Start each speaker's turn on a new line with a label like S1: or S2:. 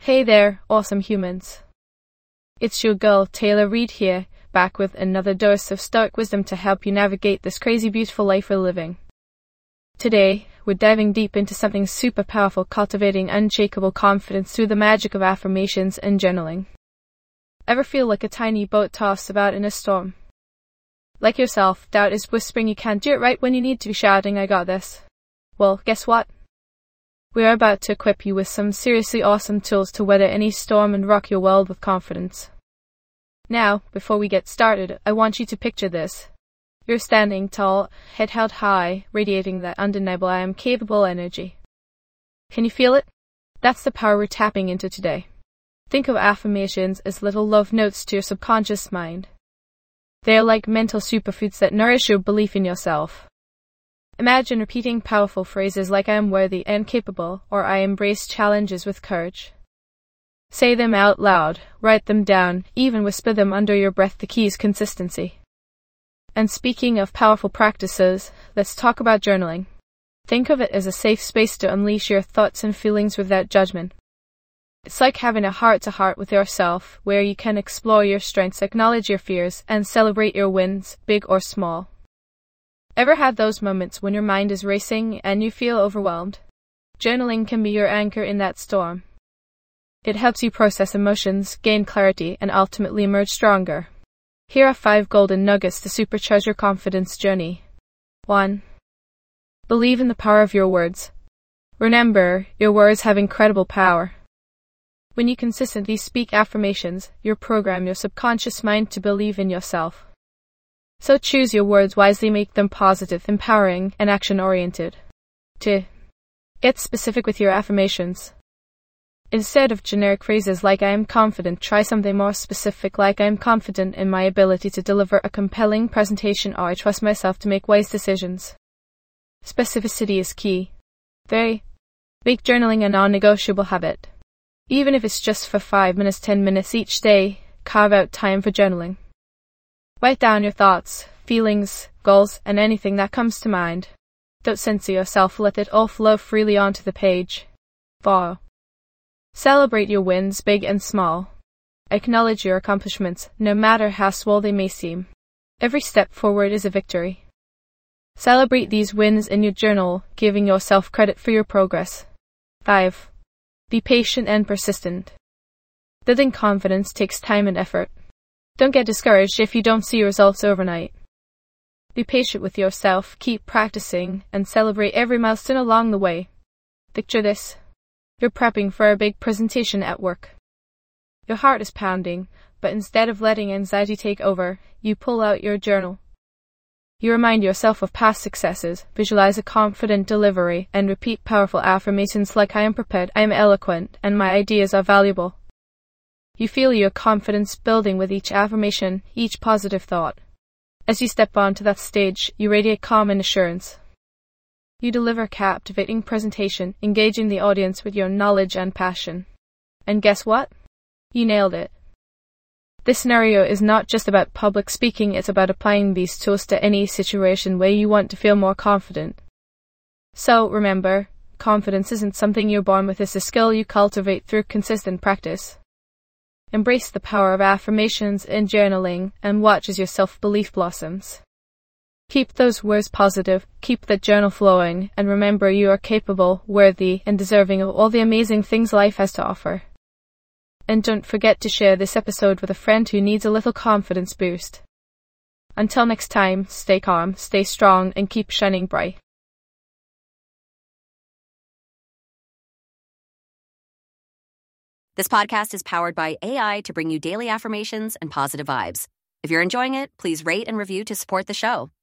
S1: Hey there, awesome humans. It's your girl, Taylor Reed here, back with another dose of stoic wisdom to help you navigate this crazy beautiful life we're living. Today, we're diving deep into something super powerful, cultivating unshakable confidence through the magic of affirmations and journaling. Ever feel like a tiny boat tossed about in a storm? Like yourself, doubt is whispering you can't do it right when you need to be shouting, "I got this." Well, guess what? We are about to equip you with some seriously awesome tools to weather any storm and rock your world with confidence. Now, before we get started, I want you to picture this. You're standing tall, head held high, radiating that undeniable "I am capable" energy. Can you feel it? That's the power we're tapping into today. Think of affirmations as little love notes to your subconscious mind. They're like mental superfoods that nourish your belief in yourself. Imagine repeating powerful phrases like "I am worthy and capable," or "I embrace challenges with courage." Say them out loud, write them down, even whisper them under your breath. The key is consistency. And speaking of powerful practices, let's talk about journaling. Think of it as a safe space to unleash your thoughts and feelings without judgment. It's like having a heart-to-heart with yourself, where you can explore your strengths, acknowledge your fears, and celebrate your wins, big or small. Ever had those moments when your mind is racing and you feel overwhelmed? Journaling can be your anchor in that storm. It helps you process emotions, gain clarity, and ultimately emerge stronger. Here are 5 golden nuggets to supercharge your confidence journey. 1. Believe in the power of your words. Remember, your words have incredible power. When you consistently speak affirmations, you program your subconscious mind to believe in yourself. So choose your words wisely, make them positive, empowering, and action-oriented. 2. Get specific with your affirmations. Instead of generic phrases like "I am confident," try something more specific like "I am confident in my ability to deliver a compelling presentation," or "I trust myself to make wise decisions." Specificity is key. 3. Make journaling a non-negotiable habit. Even if it's just for 5 minutes, 10 minutes each day, carve out time for journaling. Write down your thoughts, feelings, goals, and anything that comes to mind. Don't censor yourself, let it all flow freely onto the page. 4. Celebrate your wins, big and small. Acknowledge your accomplishments, no matter how small they may seem. Every step forward is a victory. Celebrate these wins in your journal, giving yourself credit for your progress. 5. Be patient and persistent. Building confidence takes time and effort. Don't get discouraged if you don't see results overnight. Be patient with yourself, keep practicing, and celebrate every milestone along the way. Picture this. You're prepping for a big presentation at work. Your heart is pounding, but instead of letting anxiety take over, you pull out your journal. You remind yourself of past successes, visualize a confident delivery, and repeat powerful affirmations like "I am prepared, I am eloquent, and my ideas are valuable." You feel your confidence building with each affirmation, each positive thought. As you step onto that stage, you radiate calm and assurance. You deliver a captivating presentation, engaging the audience with your knowledge and passion. And guess what? You nailed it. This scenario is not just about public speaking, it's about applying these tools to any situation where you want to feel more confident. So remember, confidence isn't something you're born with, it's a skill you cultivate through consistent practice. Embrace the power of affirmations and journaling, and watch as your self-belief blossoms. Keep those words positive, keep that journal flowing, and remember you are capable, worthy, and deserving of all the amazing things life has to offer. And don't forget to share this episode with a friend who needs a little confidence boost. Until next time, stay calm, stay strong, and keep shining bright.
S2: This podcast is powered by AI to bring you daily affirmations and positive vibes. If you're enjoying it, please rate and review to support the show.